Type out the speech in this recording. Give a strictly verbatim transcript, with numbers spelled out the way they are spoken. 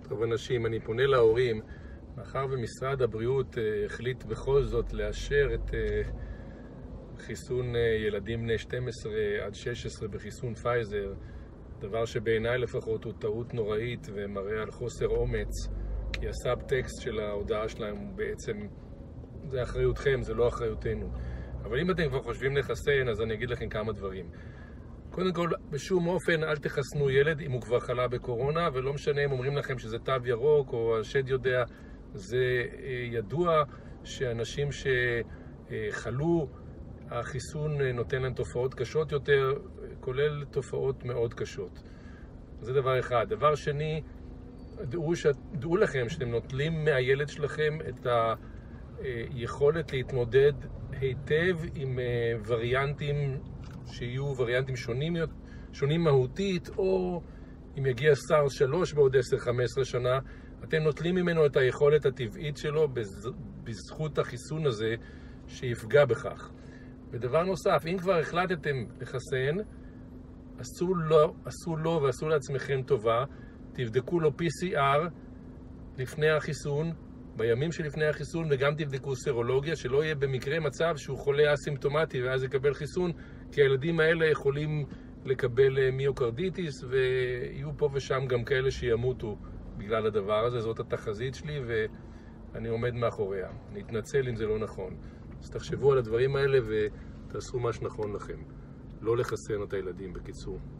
טוב אנשים, אני פונה להורים, מאחר ומשרד הבריאות uh, החליט בכל זאת לאשר את uh, חיסון uh, ילדים בני שתים עשרה עד שש עשרה בחיסון פייזר, דבר שבעיניי לפחות הוא טעות נוראית ומראה על חוסר אומץ, כי הסאב-טקסט של ההודעה שלהם הוא בעצם, זה אחריותכם, זה לא אחריותנו. אבל אם אתם כבר חושבים לחסן, אז אני אגיד לכם כמה דברים. קודם כל, בשום אופן אל תחסנו ילד אם הוא כבר חלה בקורונה, ולא משנה אם אומרים לכם שזה תו ירוק או השד יודע, זה ידוע שאנשים שחלו, החיסון נותן להם תופעות קשות יותר, כולל תופעות מאוד קשות. זה דבר אחד. דבר שני, דעו, ש... דעו לכם שאתם נוטלים מהילד שלכם את היכולת להתמודד היטב עם וריאנטים שיהיו וריאנטים שונים, שונים מהותית, או אם יגיע סארס שלוש בעוד עשר חמש עשרה שנה, אתם נוטלים ממנו את היכולת הטבעית שלו בזכות החיסון הזה שיפגע בכך. ודבר נוסף, אם כבר החלטתם לחסן, עשו לו, עשו לו ועשו לעצמכם טובה, תבדקו לו פי סי אר לפני החיסון, בימים שלפני החיסון, וגם תבדקו סרולוגיה, שלא יהיה במקרה מצב שהוא חולה אסימפטומטי ואז יקבל חיסון, כי הילדים האלה יכולים לקבל מיוקרדיטיס, ויהיו פה ושם גם כאלה שימותו בגלל הדבר הזה. זאת התחזית שלי ואני עומד מאחוריה. אני אתנצל אם זה לא נכון. אז תחשבו על הדברים האלה ותעשו מה שנכון לכם. לא לחסן את הילדים בקיצור.